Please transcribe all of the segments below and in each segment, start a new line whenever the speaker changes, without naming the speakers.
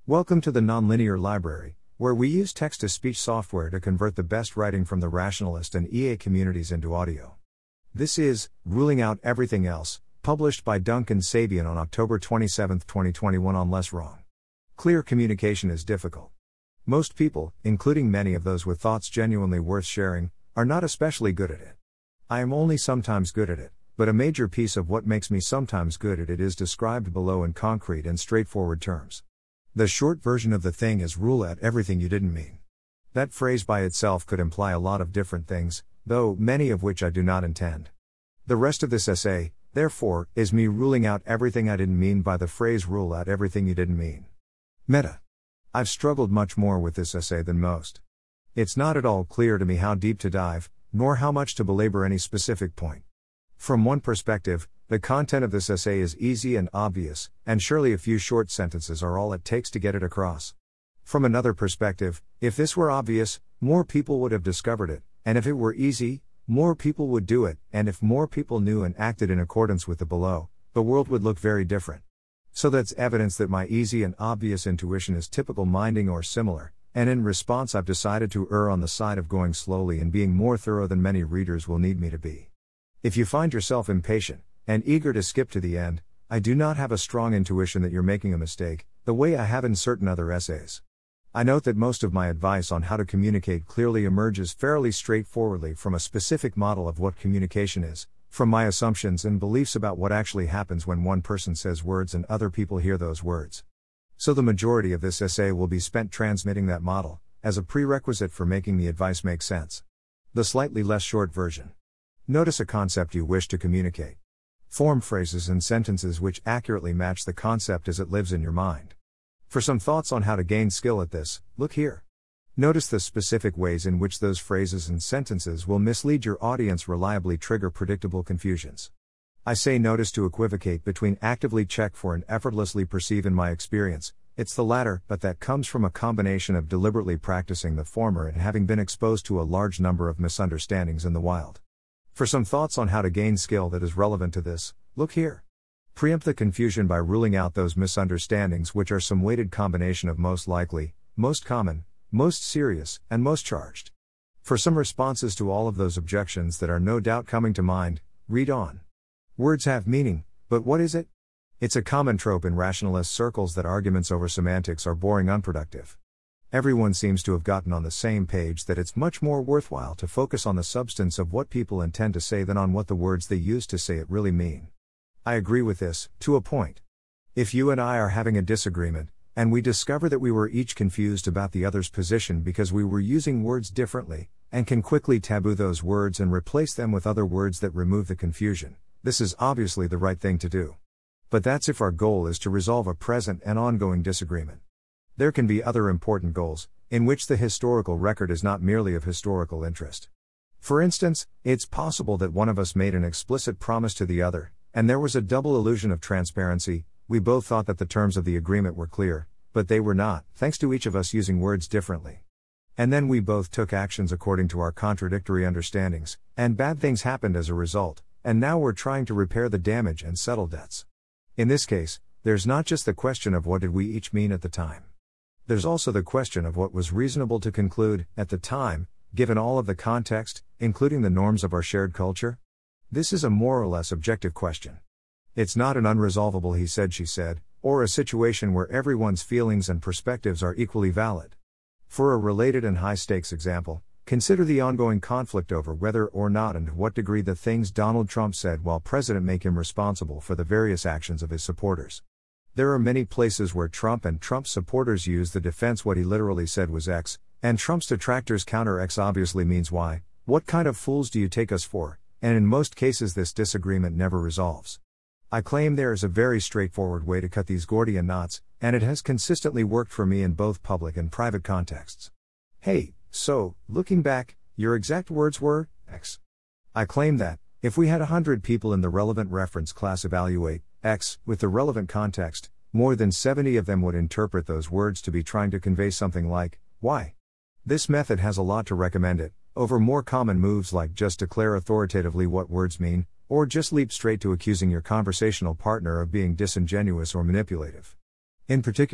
Welcome to the Nonlinear Library, where we use text-to-speech software to convert the best writing from the rationalist and EA communities into audio. This is Ruling Out Everything Else, published by Duncan Sabian on October 27, 2021 on Less Wrong. Clear communication is difficult. Most people, including many of those with thoughts genuinely worth sharing, are not especially good at it. I am only sometimes good at it, but a major piece of what makes me sometimes good at it is described below in concrete and straightforward terms. The short version of the thing is rule out everything you didn't mean. That phrase by itself could imply a lot of different things, though many of which I do not intend. The rest of this essay, therefore, is me ruling out everything I didn't mean by the phrase rule out everything you didn't mean. Meta. I've struggled much more with this essay than most. It's not at all clear to me how deep to dive, nor how much to belabor any specific point. From one perspective, the content of this essay is easy and obvious, and surely a few short sentences are all it takes to get it across. From another perspective, if this were obvious, more people would have discovered it, and if it were easy, more people would do it, and if more people knew and acted in accordance with the below, the world would look very different. So that's evidence that my easy and obvious intuition is typical minding or similar, and in response I've decided to err on the side of going slowly and being more thorough than many readers will need me to be. If you find yourself impatient, and eager to skip to the end, I do not have a strong intuition that you're making a mistake, the way I have in certain other essays. I note that most of my advice on how to communicate clearly emerges fairly straightforwardly from a specific model of what communication is, from my assumptions and beliefs about what actually happens when one person says words and other people hear those words. So the majority of this essay will be spent transmitting that model, as a prerequisite for making the advice make sense. The slightly less short version. Notice a concept you wish to communicate. Form phrases and sentences which accurately match the concept as it lives in your mind. For some thoughts on how to gain skill at this, look here. Notice the specific ways in which those phrases and sentences will mislead your audience, reliably trigger predictable confusions. I say notice to equivocate between actively check for and effortlessly perceive. In my experience, it's the latter, but that comes from a combination of deliberately practicing the former and having been exposed to a large number of misunderstandings in the wild. For some thoughts on how to gain skill that is relevant to this, look here. Preempt the confusion by ruling out those misunderstandings which are some weighted combination of most likely, most common, most serious, and most charged. For some responses to all of those objections that are no doubt coming to mind, read on. Words have meaning, but what is it? It's a common trope in rationalist circles that arguments over semantics are boring, unproductive. Everyone seems to have gotten on the same page that it's much more worthwhile to focus on the substance of what people intend to say than on what the words they use to say it really mean. I agree with this, to a point. If you and I are having a disagreement, and we discover that we were each confused about the other's position because we were using words differently, and can quickly taboo those words and replace them with other words that remove the confusion, this is obviously the right thing to do. But that's if our goal is to resolve a present and ongoing disagreement. There can be other important goals, in which the historical record is not merely of historical interest. For instance, it's possible that one of us made an explicit promise to the other, and there was a double illusion of transparency. We both thought that the terms of the agreement were clear, but they were not, thanks to each of us using words differently. And then we both took actions according to our contradictory understandings, and bad things happened as a result, and now we're trying to repair the damage and settle debts. In this case, there's not just the question of what did we each mean at the time. There's also the question of what was reasonable to conclude, at the time, given all of the context, including the norms of our shared culture. This is a more or less objective question. It's not an unresolvable he said she said, or a situation where everyone's feelings and perspectives are equally valid. For a related and high-stakes example, consider the ongoing conflict over whether or not and to what degree the things Donald Trump said while president make him responsible for the various actions of his supporters. There are many places where Trump and Trump's supporters use the defense what he literally said was X, and Trump's detractors counter X obviously means Y. What kind of fools do you take us for? And in most cases this disagreement never resolves. I claim there is a very straightforward way to cut these Gordian knots, and it has consistently worked for me in both public and private contexts. Hey, so, looking back, your exact words were, X. I claim that, if we had 100 people in the relevant reference class evaluate, X, with the relevant context, more than 70 of them would interpret those words to be trying to convey something like, Y. This method has a lot to recommend it, over more common moves like just declare authoritatively what words mean, or just leap straight to accusing your conversational partner of being disingenuous or manipulative. In particular,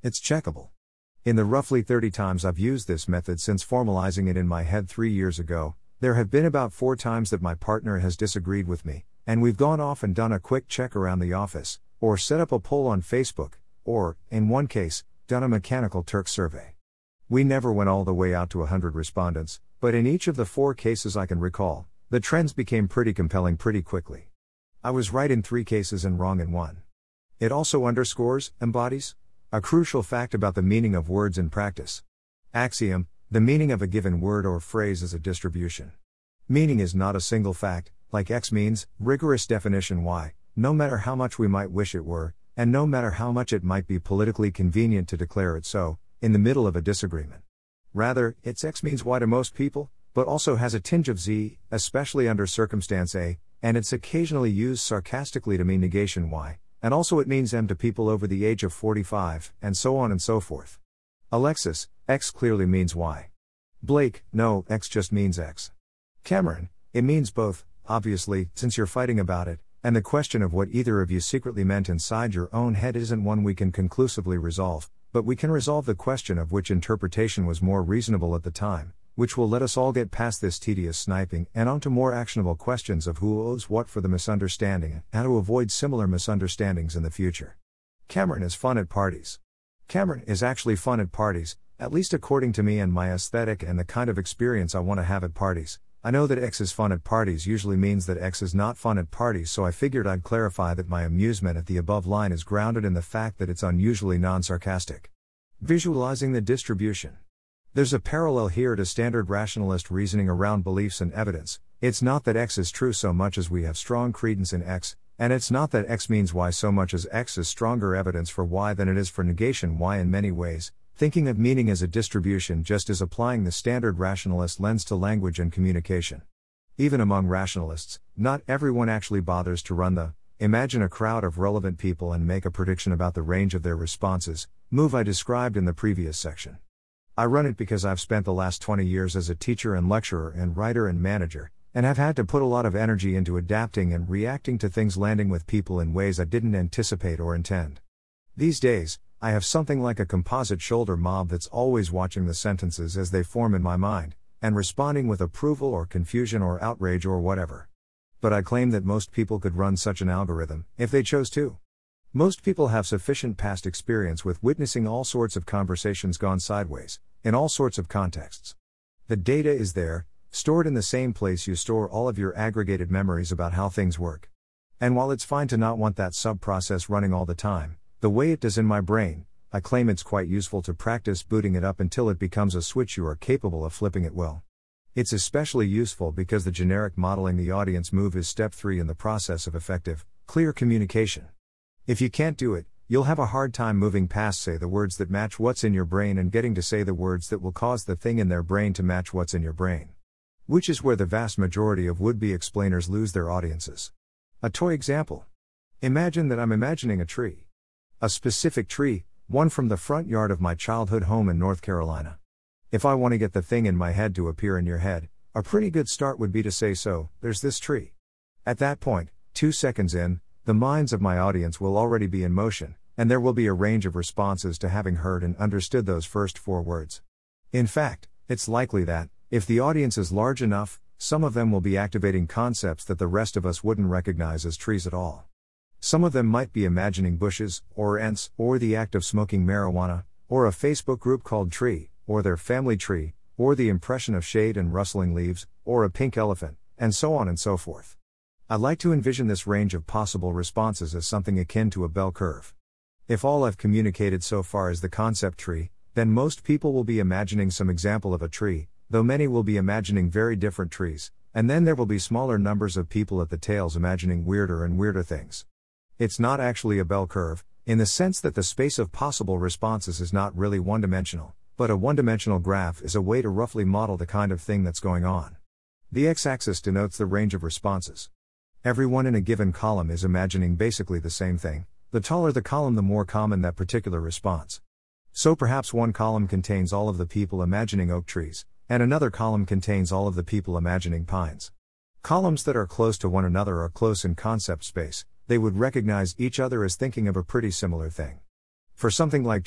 It's checkable. In the roughly 30 times I've used this method since formalizing it in my head 3 years ago, there have been about 4 times that my partner has disagreed with me, and we've gone off and done a quick check around the office, or set up a poll on Facebook, or, in one case, done a mechanical Turk survey. We never went all the way out to 100 respondents, but in each of the 4 cases I can recall, the trends became pretty compelling pretty quickly. I was right in 3 cases and wrong in 1. It also embodies, a crucial fact about the meaning of words in practice. Axiom: the meaning of a given word or phrase is a distribution. Meaning is not a single fact, like X means, rigorous definition Y, no matter how much we might wish it were, and no matter how much it might be politically convenient to declare it so, in the middle of a disagreement. Rather, it's X means Y to most people, but also has a tinge of Z, especially under circumstance A, and it's occasionally used sarcastically to mean negation Y, and also it means M to people over the age of 45, and so on and so forth. Alexis: X clearly means Y. Blake: no, X just means X. Cameron: it means both, obviously, since you're fighting about it, and the question of what either of you secretly meant inside your own head isn't one we can conclusively resolve, but we can resolve the question of which interpretation was more reasonable at the time, which will let us all get past this tedious sniping and onto more actionable questions of who owes what for the misunderstanding and how to avoid similar misunderstandings in the future. Cameron is fun at parties. Cameron is actually fun at parties, at least according to me and my aesthetic and the kind of experience I want to have at parties. I know that X is fun at parties usually means that X is not fun at parties, so I figured I'd clarify that my amusement at the above line is grounded in the fact that it's unusually non-sarcastic. Visualizing the distribution. There's a parallel here to standard rationalist reasoning around beliefs and evidence. It's not that X is true so much as we have strong credence in X, and it's not that X means Y so much as X is stronger evidence for Y than it is for negation Y in many ways. Thinking of meaning as a distribution just is applying the standard rationalist lens to language and communication. Even among rationalists, not everyone actually bothers to run the imagine a crowd of relevant people and make a prediction about the range of their responses move I described in the previous section. I run it because I've spent the last 20 years as a teacher and lecturer and writer and manager, and have had to put a lot of energy into adapting and reacting to things landing with people in ways I didn't anticipate or intend. These days, I have something like a composite shoulder mob that's always watching the sentences as they form in my mind, and responding with approval or confusion or outrage or whatever. But I claim that most people could run such an algorithm, if they chose to. Most people have sufficient past experience with witnessing all sorts of conversations gone sideways, in all sorts of contexts. The data is there, stored in the same place you store all of your aggregated memories about how things work. And while it's fine to not want that sub-process running all the time, the way it does in my brain, I claim it's quite useful to practice booting it up until it becomes a switch you are capable of flipping at will. It's especially useful because the generic modeling the audience move is step 3 in the process of effective, clear communication. If you can't do it, you'll have a hard time moving past say the words that match what's in your brain and getting to say the words that will cause the thing in their brain to match what's in your brain. Which is where the vast majority of would-be explainers lose their audiences. A toy example. Imagine that I'm imagining a tree. A specific tree, one from the front yard of my childhood home in North Carolina. If I want to get the thing in my head to appear in your head, a pretty good start would be to say so, there's this tree. At that point, 2 seconds in, the minds of my audience will already be in motion, and there will be a range of responses to having heard and understood those first 4 words. In fact, it's likely that, if the audience is large enough, some of them will be activating concepts that the rest of us wouldn't recognize as trees at all. Some of them might be imagining bushes, or ants, or the act of smoking marijuana, or a Facebook group called Tree, or their family tree, or the impression of shade and rustling leaves, or a pink elephant, and so on and so forth. I like to envision this range of possible responses as something akin to a bell curve. If all I've communicated so far is the concept tree, then most people will be imagining some example of a tree, though many will be imagining very different trees, and then there will be smaller numbers of people at the tails imagining weirder and weirder things. It's not actually a bell curve, in the sense that the space of possible responses is not really one-dimensional, but a one-dimensional graph is a way to roughly model the kind of thing that's going on. The x-axis denotes the range of responses. Everyone in a given column is imagining basically the same thing. The taller the column, the more common that particular response. So perhaps one column contains all of the people imagining oak trees, and another column contains all of the people imagining pines. Columns that are close to one another are close in concept space. They would recognize each other as thinking of a pretty similar thing. For something like tree,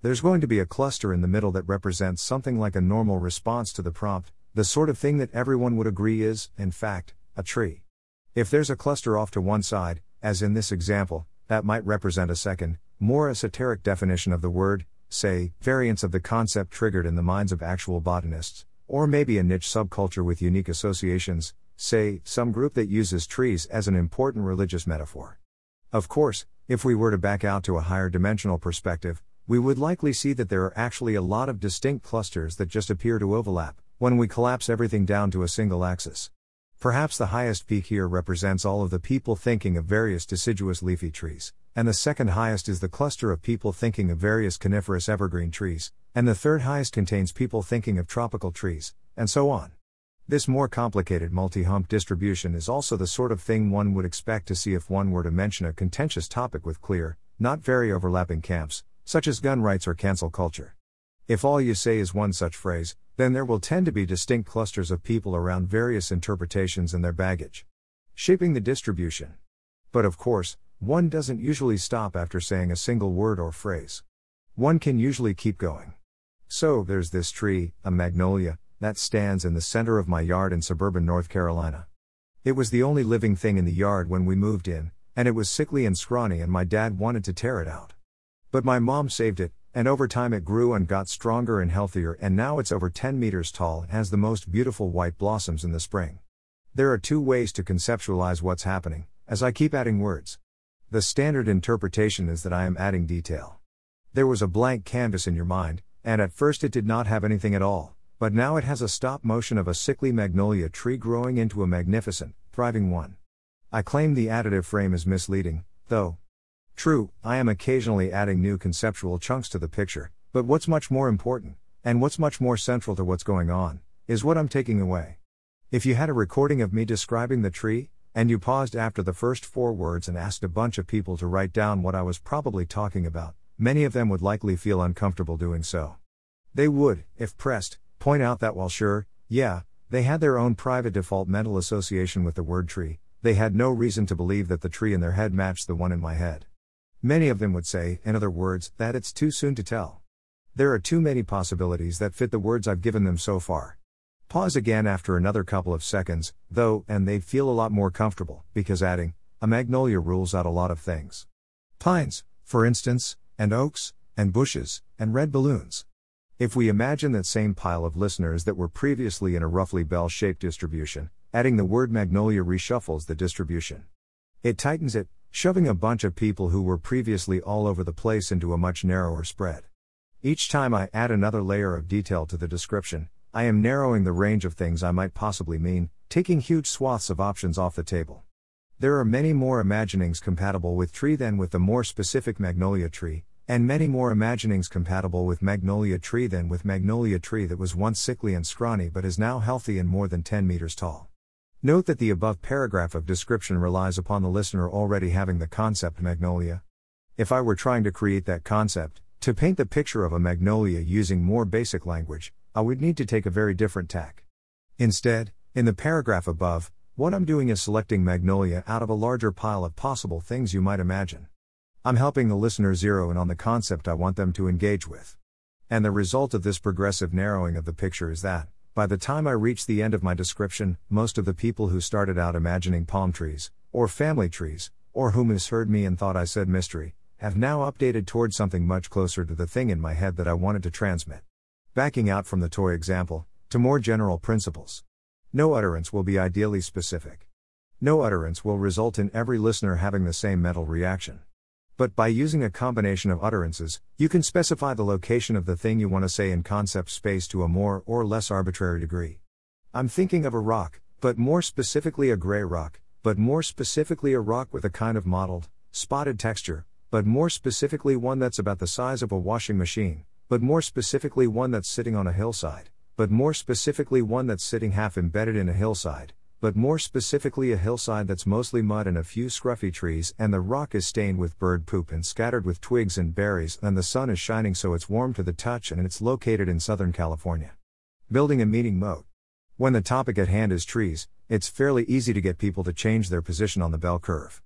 There's going to be a cluster in the middle that represents something like a normal response to the prompt, the sort of thing that everyone would agree is, in fact, a tree. If there's a cluster off to one side, as in this example, that might represent a second, more esoteric definition of the word, say, variants of the concept triggered in the minds of actual botanists, or maybe a niche subculture with unique associations, say, some group that uses trees as an important religious metaphor. Of course, if we were to back out to a higher dimensional perspective, we would likely see that there are actually a lot of distinct clusters that just appear to overlap, when we collapse everything down to a single axis. Perhaps the highest peak here represents all of the people thinking of various deciduous leafy trees, and the second highest is the cluster of people thinking of various coniferous evergreen trees, and the third highest contains people thinking of tropical trees, and so on. This more complicated multi-hump distribution is also the sort of thing one would expect to see if one were to mention a contentious topic with clear, not very overlapping camps, such as gun rights or cancel culture. If all you say is one such phrase, then there will tend to be distinct clusters of people around various interpretations and their baggage, shaping the distribution. But of course, one doesn't usually stop after saying a single word or phrase. One can usually keep going. So there's this tree, a magnolia, that stands in the center of my yard in suburban North Carolina. It was the only living thing in the yard when we moved in, and it was sickly and scrawny and my dad wanted to tear it out. But my mom saved it, and over time it grew and got stronger and healthier, and now it's over 10 meters tall and has the most beautiful white blossoms in the spring. There are two ways to conceptualize what's happening, as I keep adding words. The standard interpretation is that I am adding detail. There was a blank canvas in your mind, and at first it did not have anything at all, but now it has a stop motion of a sickly magnolia tree growing into a magnificent, thriving one. I claim the additive frame is misleading, though. True, I am occasionally adding new conceptual chunks to the picture, but what's much more important, and what's much more central to what's going on, is what I'm taking away. If you had a recording of me describing the tree, and you paused after the first 4 words and asked a bunch of people to write down what I was probably talking about, many of them would likely feel uncomfortable doing so. They would, if pressed, point out that while sure, yeah, they had their own private default mental association with the word tree, they had no reason to believe that the tree in their head matched the one in my head. Many of them would say, in other words, that it's too soon to tell. There are too many possibilities that fit the words I've given them so far. Pause again after another couple of seconds, though, and they'd feel a lot more comfortable, because adding a magnolia rules out a lot of things. Pines, for instance, and oaks, and bushes, and red balloons. If we imagine that same pile of listeners that were previously in a roughly bell-shaped distribution, adding the word magnolia reshuffles the distribution. It tightens it, shoving a bunch of people who were previously all over the place into a much narrower spread. Each time I add another layer of detail to the description, I am narrowing the range of things I might possibly mean, taking huge swaths of options off the table. There are many more imaginings compatible with tree than with the more specific magnolia tree, and many more imaginings compatible with magnolia tree than with magnolia tree that was once sickly and scrawny but is now healthy and more than 10 meters tall. Note that the above paragraph of description relies upon the listener already having the concept magnolia. If I were trying to create that concept, to paint the picture of a magnolia using more basic language, I would need to take a very different tack. Instead, in the paragraph above, what I'm doing is selecting magnolia out of a larger pile of possible things you might imagine. I'm helping the listener zero in on the concept I want them to engage with. And the result of this progressive narrowing of the picture is that, by the time I reach the end of my description, most of the people who started out imagining palm trees, or family trees, or who misheard me and thought I said mystery, have now updated towards something much closer to the thing in my head that I wanted to transmit. Backing out from the toy example, to more general principles. No utterance will be ideally specific. No utterance will result in every listener having the same mental reaction. But by using a combination of utterances, you can specify the location of the thing you want to say in concept space to a more or less arbitrary degree. I'm thinking of a rock, but more specifically a gray rock, but more specifically a rock with a kind of mottled, spotted texture, but more specifically one that's about the size of a washing machine, but more specifically one that's sitting on a hillside, but more specifically one that's sitting half embedded in a hillside, but more specifically a hillside that's mostly mud and a few scruffy trees, and the rock is stained with bird poop and scattered with twigs and berries, and the sun is shining so it's warm to the touch, and it's located in Southern California. Building a meaning moat. When the topic at hand is trees, it's fairly easy to get people to change their position on the bell curve.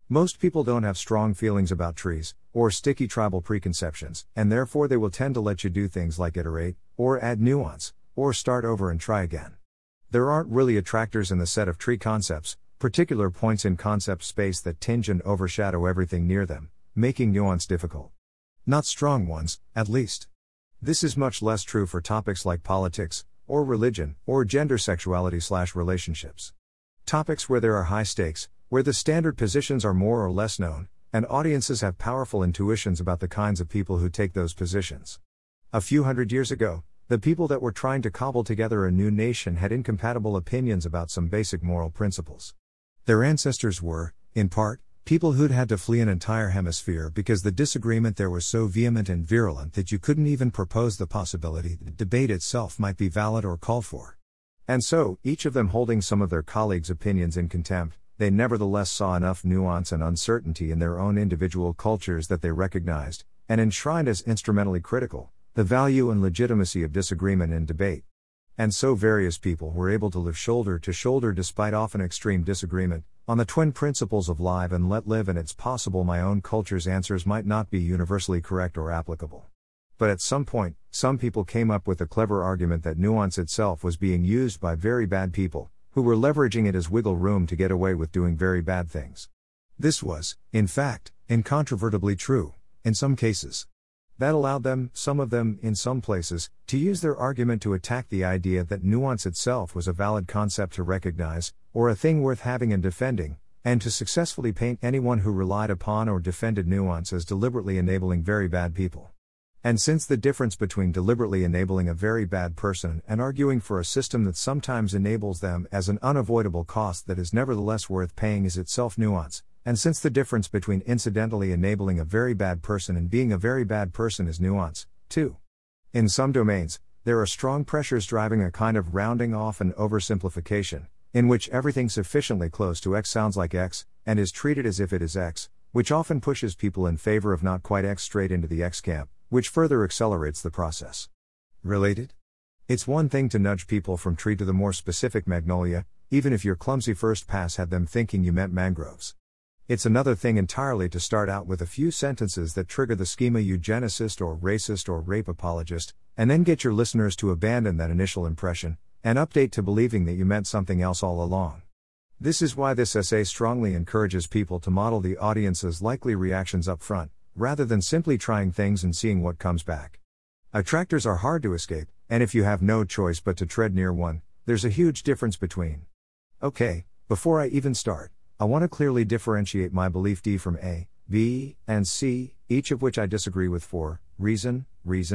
Most people don't have strong feelings about trees, or sticky tribal preconceptions, and therefore they will tend to let you do things like iterate, or add nuance, or start over and try again. There aren't really attractors in the set of tree concepts, particular points in concept space that tinge and overshadow everything near them, making nuance difficult. Not strong ones, at least. This is much less true for topics like politics, or religion, or gender sexuality/relationships. Topics where there are high stakes, where the standard positions are more or less known, and audiences have powerful intuitions about the kinds of people who take those positions. A few hundred years ago, the people that were trying to cobble together a new nation had incompatible opinions about some basic moral principles. Their ancestors were, in part, people who'd had to flee an entire hemisphere because the disagreement there was so vehement and virulent that you couldn't even propose the possibility that debate itself might be valid or called for. And so, each of them holding some of their colleagues' opinions in contempt, they nevertheless saw enough nuance and uncertainty in their own individual cultures that they recognized, and enshrined as instrumentally critical, the value and legitimacy of disagreement in debate. And so various people were able to live shoulder to shoulder despite often extreme disagreement, on the twin principles of live and let live, and it's possible my own culture's answers might not be universally correct or applicable. But at some point, some people came up with a clever argument that nuance itself was being used by very bad people, who were leveraging it as wiggle room to get away with doing very bad things. This was, in fact, incontrovertibly true, in some cases. That allowed them, some of them, in some places, to use their argument to attack the idea that nuance itself was a valid concept to recognize, or a thing worth having and defending, and to successfully paint anyone who relied upon or defended nuance as deliberately enabling very bad people. And since the difference between deliberately enabling a very bad person and arguing for a system that sometimes enables them as an unavoidable cost that is nevertheless worth paying is itself nuance, and since the difference between incidentally enabling a very bad person and being a very bad person is nuance, too. In some domains, there are strong pressures driving a kind of rounding off and oversimplification, in which everything sufficiently close to X sounds like X, and is treated as if it is X, which often pushes people in favor of not quite X straight into the X camp, which further accelerates the process. Related? It's one thing to nudge people from tree to the more specific magnolia, even if your clumsy first pass had them thinking you meant mangroves. It's another thing entirely to start out with a few sentences that trigger the schema eugenicist or racist or rape apologist, and then get your listeners to abandon that initial impression, and update to believing that you meant something else all along. This is why this essay strongly encourages people to model the audience's likely reactions up front, rather than simply trying things and seeing what comes back. Attractors are hard to escape, and if you have no choice but to tread near one, there's a huge difference between. Okay, before I even start, I want to clearly differentiate my belief D from A, B, and C, each of which I disagree with for reason,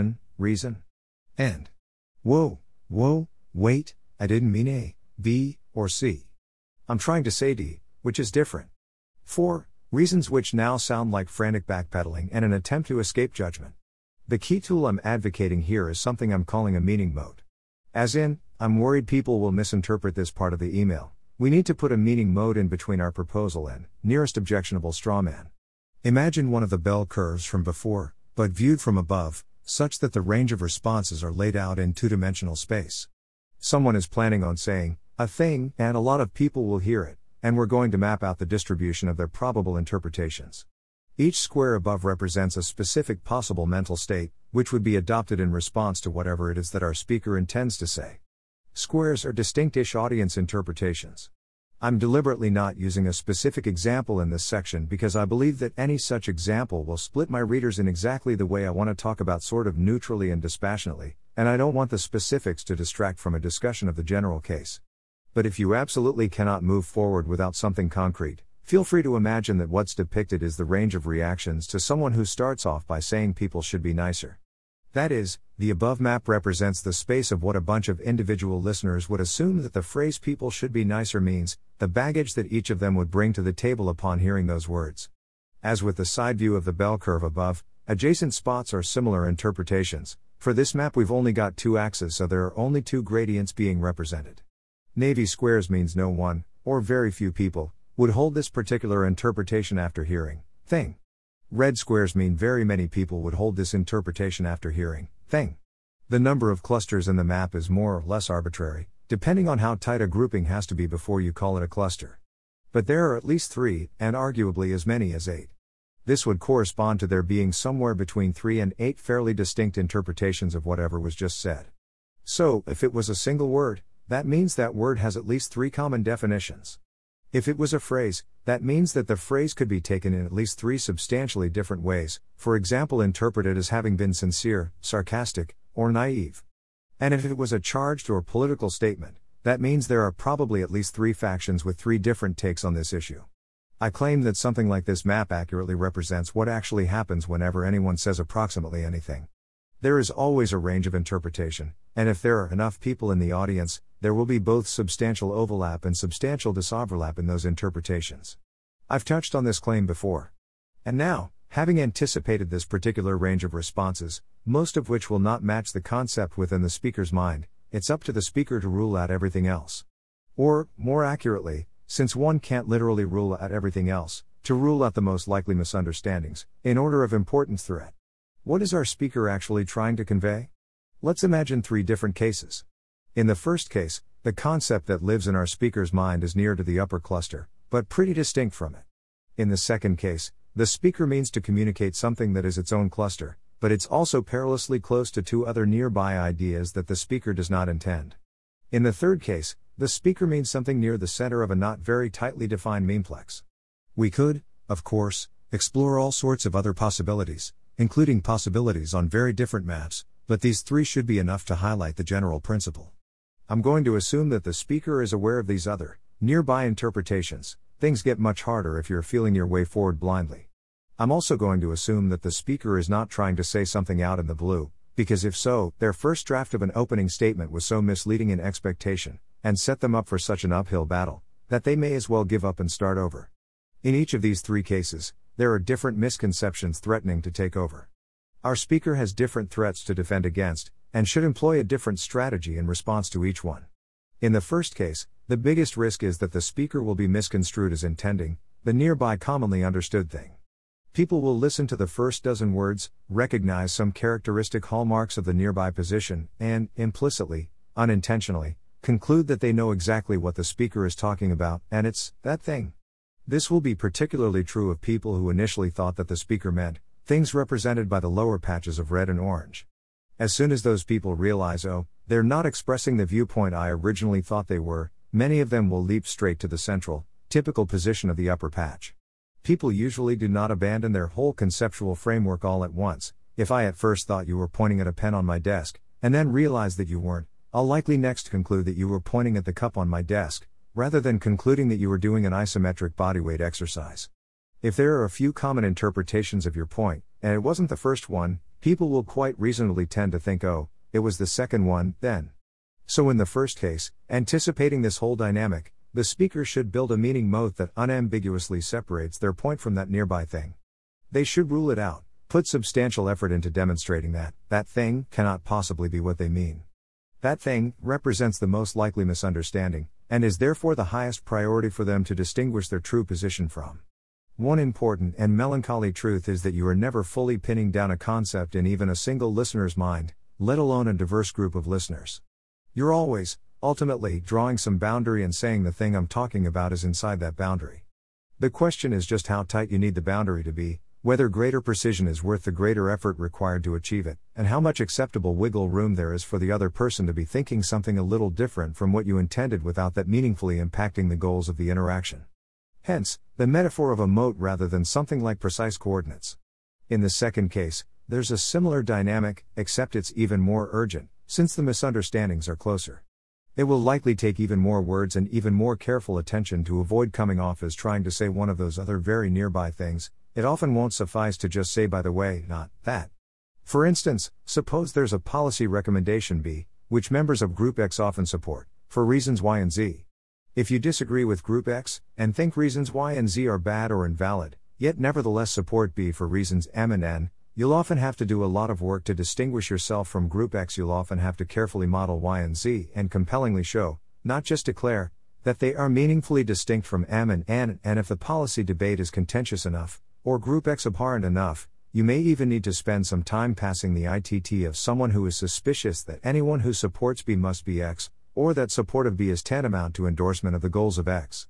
and. Whoa, wait, I didn't mean A, B, or C. I'm trying to say D, which is different. 4 reasons which now sound like frantic backpedaling and an attempt to escape judgment. The key tool I'm advocating here is something I'm calling a meaning mode. As in, I'm worried people will misinterpret this part of the email. We need to put a meaning mode in between our proposal and nearest objectionable strawman. Imagine one of the bell curves from before, but viewed from above, such that the range of responses are laid out in two-dimensional space. Someone is planning on saying a thing, and a lot of people will hear it, and we're going to map out the distribution of their probable interpretations. Each square above represents a specific possible mental state, which would be adopted in response to whatever it is that our speaker intends to say. Squares are distinct-ish audience interpretations. I'm deliberately not using a specific example in this section because I believe that any such example will split my readers in exactly the way I want to talk about sort of neutrally and dispassionately, and I don't want the specifics to distract from a discussion of the general case. But if you absolutely cannot move forward without something concrete, feel free to imagine that what's depicted is the range of reactions to someone who starts off by saying people should be nicer. That is, the above map represents the space of what a bunch of individual listeners would assume that the phrase people should be nicer means, the baggage that each of them would bring to the table upon hearing those words. As with the side view of the bell curve above, adjacent spots are similar interpretations. For this map we've only got 2 axes, so there are only 2 gradients being represented. Navy squares means no one, or very few people, would hold this particular interpretation after hearing thing. Red squares mean very many people would hold this interpretation after hearing thing. The number of clusters in the map is more or less arbitrary, depending on how tight a grouping has to be before you call it a cluster. But there are at least 3, and arguably as many as 8. This would correspond to there being somewhere between 3 and 8 fairly distinct interpretations of whatever was just said. So, if it was a single word, that means that word has at least 3 common definitions. If it was a phrase, that means that the phrase could be taken in at least 3 substantially different ways, for example interpreted as having been sincere, sarcastic, or naive. And if it was a charged or political statement, that means there are probably at least 3 factions with 3 different takes on this issue. I claim that something like this map accurately represents what actually happens whenever anyone says approximately anything. There is always a range of interpretation, and if there are enough people in the audience, there will be both substantial overlap and substantial disoverlap in those interpretations. I've touched on this claim before. And now, having anticipated this particular range of responses, most of which will not match the concept within the speaker's mind, it's up to the speaker to rule out everything else. Or, more accurately, since one can't literally rule out everything else, to rule out the most likely misunderstandings, in order of importance threat. What is our speaker actually trying to convey? Let's imagine 3 different cases. In the first case, the concept that lives in our speaker's mind is near to the upper cluster, but pretty distinct from it. In the second case, the speaker means to communicate something that is its own cluster, but it's also perilously close to 2 other nearby ideas that the speaker does not intend. In the third case, the speaker means something near the center of a not very tightly defined memeplex. We could, of course, explore all sorts of other possibilities, including possibilities on very different maps, but these 3 should be enough to highlight the general principle. I'm going to assume that the speaker is aware of these other, nearby interpretations. Things get much harder if you're feeling your way forward blindly. I'm also going to assume that the speaker is not trying to say something out in the blue, because if so, their first draft of an opening statement was so misleading in expectation, and set them up for such an uphill battle, that they may as well give up and start over. In each of these 3 cases, there are different misconceptions threatening to take over. Our speaker has different threats to defend against, and should employ a different strategy in response to each one. In the first case, the biggest risk is that the speaker will be misconstrued as intending the nearby commonly understood thing. People will listen to the first dozen words, recognize some characteristic hallmarks of the nearby position, and, implicitly, unintentionally, conclude that they know exactly what the speaker is talking about, and it's that thing. This will be particularly true of people who initially thought that the speaker meant things represented by the lower patches of red and orange. As soon as those people realize, oh, they're not expressing the viewpoint I originally thought they were, many of them will leap straight to the central, typical position of the upper patch. People usually do not abandon their whole conceptual framework all at once. If I at first thought you were pointing at a pen on my desk, and then realized that you weren't, I'll likely next conclude that you were pointing at the cup on my desk, rather than concluding that you were doing an isometric bodyweight exercise. If there are a few common interpretations of your point, and it wasn't the first one, people will quite reasonably tend to think, oh, it was the second one, then. So in the first case, anticipating this whole dynamic, the speaker should build a meaning moat that unambiguously separates their point from that nearby thing. They should rule it out, put substantial effort into demonstrating that that thing cannot possibly be what they mean. That thing represents the most likely misunderstanding, and is therefore the highest priority for them to distinguish their true position from. One important and melancholy truth is that you are never fully pinning down a concept in even a single listener's mind, let alone a diverse group of listeners. You're always, ultimately, drawing some boundary and saying the thing I'm talking about is inside that boundary. The question is just how tight you need the boundary to be, whether greater precision is worth the greater effort required to achieve it, and how much acceptable wiggle room there is for the other person to be thinking something a little different from what you intended without that meaningfully impacting the goals of the interaction. Hence, the metaphor of a moat rather than something like precise coordinates. In the second case, there's a similar dynamic, except it's even more urgent, since the misunderstandings are closer. It will likely take even more words and even more careful attention to avoid coming off as trying to say one of those other very nearby things. It often won't suffice to just say by the way, not that. For instance, suppose there's a policy recommendation B, which members of Group X often support, for reasons Y and Z. If you disagree with Group X, and think reasons Y and Z are bad or invalid, yet nevertheless support B for reasons M and N, you'll often have to do a lot of work to distinguish yourself from Group X. You'll often have to carefully model Y and Z and compellingly show, not just declare, that they are meaningfully distinct from M and N, and if the policy debate is contentious enough, or Group X abhorrent enough, you may even need to spend some time passing the ITT of someone who is suspicious that anyone who supports B must be X, or that support of B is tantamount to endorsement of the goals of X.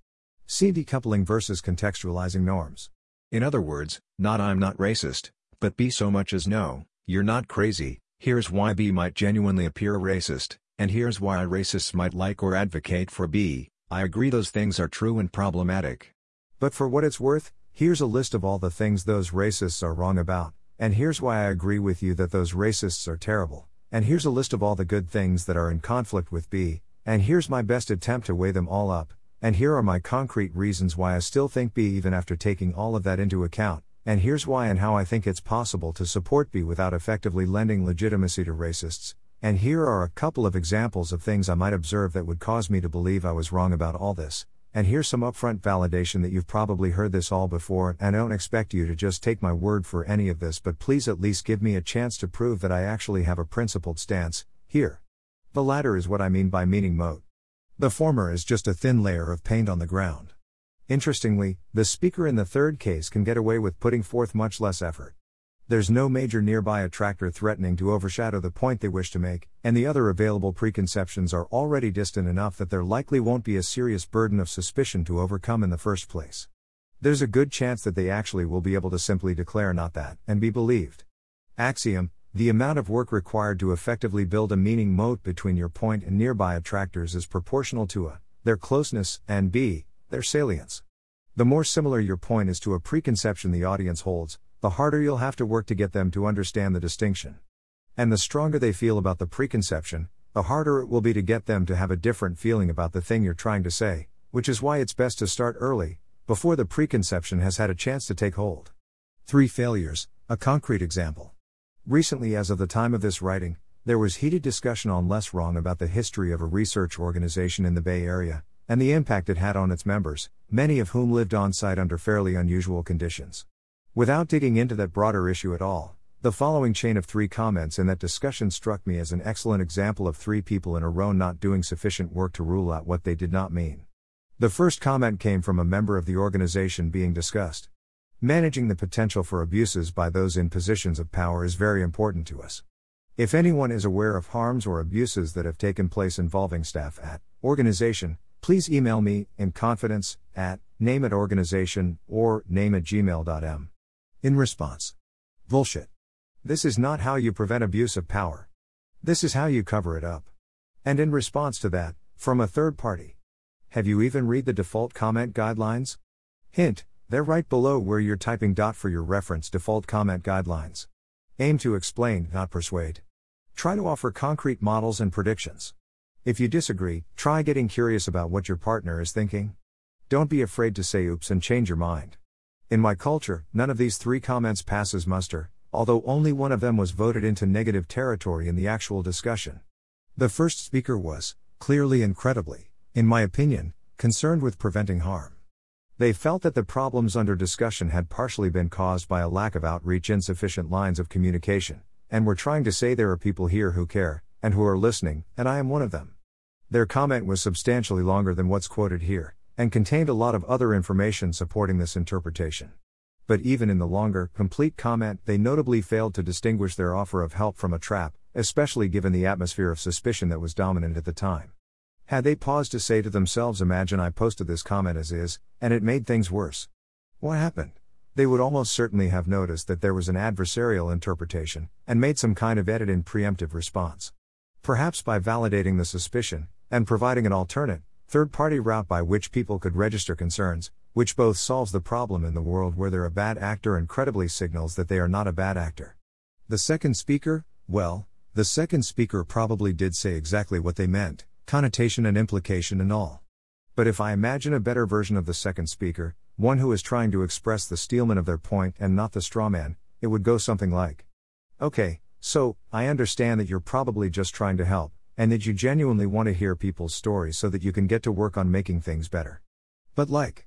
See decoupling versus contextualizing norms.
In other words, not I'm not racist, but B so much as no, you're not crazy, here's why B might genuinely appear racist, and here's why racists might like or advocate for B. I agree those things are true and problematic.
But for what it's worth, here's a list of all the things those racists are wrong about, and here's why I agree with you that those racists are terrible, and here's a list of all the good things that are in conflict with B, and here's my best attempt to weigh them all up, and here are my concrete reasons why I still think B even after taking all of that into account, and here's why and how I think it's possible to support B without effectively lending legitimacy to racists, and here are a couple of examples of things I might observe that would cause me to believe I was wrong about all this, and here's some upfront validation that you've probably heard this all before, and I don't expect you to just take my word for any of this, but please at least give me a chance to prove that I actually have a principled stance here. The latter is what I mean by meaning moat. The former is just a thin layer of paint on the ground. Interestingly, the speaker in the third case can get away with putting forth much less effort. There's no major nearby attractor threatening to overshadow the point they wish to make, and the other available preconceptions are already distant enough that there likely won't be a serious burden of suspicion to overcome in the first place. There's a good chance that they actually will be able to simply declare not that, and be believed. Axiom: the amount of work required to effectively build a meaning moat between your point and nearby attractors is proportional to a, their closeness, and b, their salience. The more similar your point is to a preconception the audience holds, the harder you'll have to work to get them to understand the distinction. And the stronger they feel about the preconception, the harder it will be to get them to have a different feeling about the thing you're trying to say, which is why it's best to start early, before the preconception has had a chance to take hold. 3 failures, a concrete example. Recently, as of the time of this writing, there was heated discussion on Less Wrong about the history of a research organization in the Bay Area, and the impact it had on its members, many of whom lived on-site under fairly unusual conditions. Without digging into that broader issue at all, the following chain of 3 comments in that discussion struck me as an excellent example of 3 people in a row not doing sufficient work to rule out what they did not mean. The first comment came from a member of the organization being discussed. Managing the potential for abuses by those in positions of power is very important to us. If anyone is aware of harms or abuses that have taken place involving staff at organization, please email me, in confidence, at name@organization or name@gmail.m. In response: bullshit. This is not how you prevent abuse of power. This is how you cover it up. And in response to that, from a third party: have you even read the default comment guidelines? Hint: they're right below where you're typing. For your reference, default comment guidelines aim to explain, not persuade. Try to offer concrete models and predictions. If you disagree, try getting curious about what your partner is thinking. Don't be afraid to say oops and change your mind. In my culture, none of these 3 comments passes muster, although only one of them was voted into negative territory in the actual discussion. The first speaker was, clearly and credibly, in my opinion, concerned with preventing harm. They felt that the problems under discussion had partially been caused by a lack of outreach, insufficient lines of communication, and were trying to say there are people here who care, and who are listening, and I am one of them. Their comment was substantially longer than what's quoted here, and contained a lot of other information supporting this interpretation. But even in the longer, complete comment, they notably failed to distinguish their offer of help from a trap, especially given the atmosphere of suspicion that was dominant at the time. Had they paused to say to themselves, imagine I posted this comment as is, and it made things worse. What happened? They would almost certainly have noticed that there was an adversarial interpretation, and made some kind of edit in preemptive response. Perhaps by validating the suspicion, and providing an alternate, third-party route by which people could register concerns, which both solves the problem in the world where they're a bad actor and credibly signals that they are not a bad actor. The second speaker, well, the second speaker probably did say exactly what they meant, connotation and implication and all. But if I imagine a better version of the second speaker, one who is trying to express the steelman of their point and not the strawman, it would go something like, okay, so, I understand that you're probably just trying to help, and that you genuinely want to hear people's stories so that you can get to work on making things better. But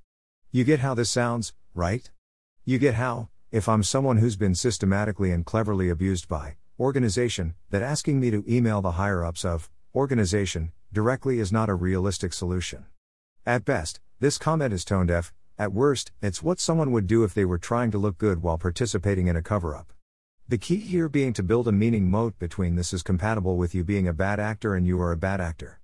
you get how this sounds, right? You get how, if I'm someone who's been systematically and cleverly abused by organization, that asking me to email the higher-ups of organization directly is not a realistic solution. At best, this comment is tone deaf. At worst, it's what someone would do if they were trying to look good while participating in a cover-up. The key here being to build a meaning moat between this is compatible with you being a bad actor and you are a bad actor.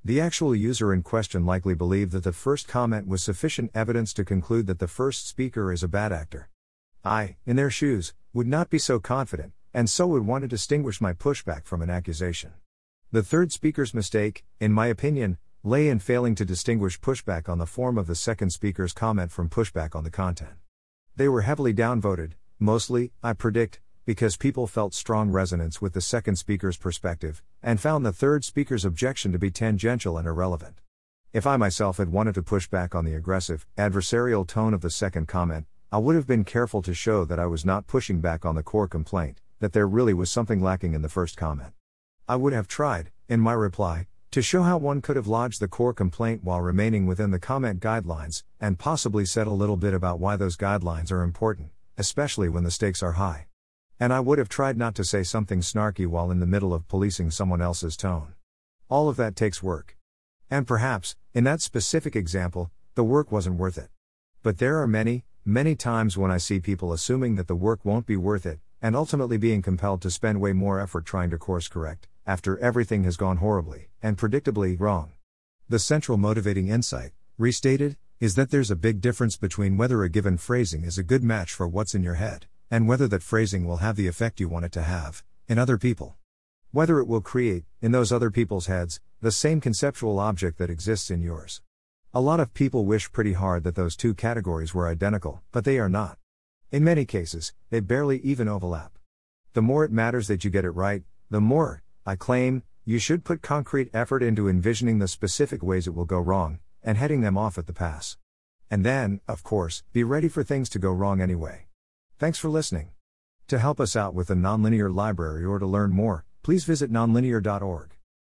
The actual user in question likely believed that the first comment was sufficient evidence to conclude that the first speaker is a bad actor. I, in their shoes, would not be so confident, and so would want to distinguish my pushback from an accusation. The third speaker's mistake, in my opinion, lay in failing to distinguish pushback on the form of the second speaker's comment from pushback on the content. They were heavily downvoted, mostly, I predict, because people felt strong resonance with the second speaker's perspective, and found the third speaker's objection to be tangential and irrelevant. If I myself had wanted to push back on the aggressive, adversarial tone of the second comment, I would have been careful to show that I was not pushing back on the core complaint, that there really was something lacking in the first comment. I would have tried, in my reply, to show how one could have lodged the core complaint while remaining within the comment guidelines, and possibly said a little bit about why those guidelines are important, especially when the stakes are high. And I would have tried not to say something snarky while in the middle of policing someone else's tone. All of that takes work. And perhaps, in that specific example, the work wasn't worth it. But there are many, many times when I see people assuming that the work won't be worth it, and ultimately being compelled to spend way more effort trying to course correct, after everything has gone horribly, and predictably, wrong. The central motivating insight, restated, is that there's a big difference between whether a given phrasing is a good match for what's in your head, and whether that phrasing will have the effect you want it to have, in other people. Whether it will create, in those other people's heads, the same conceptual object that exists in yours. A lot of people wish pretty hard that those two categories were identical, but they are not. In many cases, they barely even overlap. The more it matters that you get it right, the more, I claim, you should put concrete effort into envisioning the specific ways it will go wrong, and heading them off at the pass. And then, of course, be ready for things to go wrong anyway. Thanks for listening. To help us out with the Nonlinear Library or to learn more, please visit nonlinear.org.